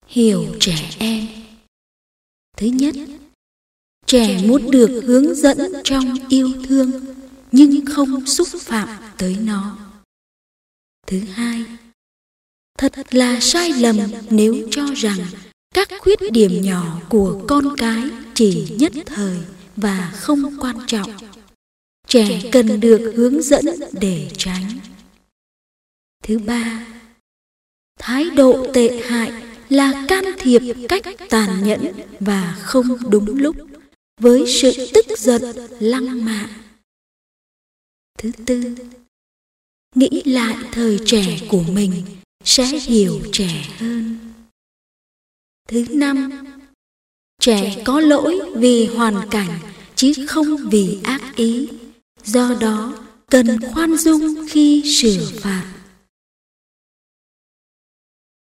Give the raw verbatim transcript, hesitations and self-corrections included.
Hiểu trẻ em. Thứ nhất, trẻ muốn được hướng dẫn trong yêu thương nhưng không xúc phạm tới nó. Thứ hai, thật là sai lầm nếu cho rằng các khuyết điểm nhỏ của con cái chỉ nhất thời và không quan trọng. Trẻ cần được hướng dẫn để tránh. Thứ ba, thái độ tệ hại là can thiệp cách tàn nhẫn và không đúng lúc với sự tức giận lăng mạ. Thứ tư, nghĩ lại thời trẻ của mình sẽ hiểu trẻ hơn. Thứ năm, trẻ có lỗi vì hoàn cảnh chứ không vì ác ý, do đó cần khoan dung khi sửa phạt.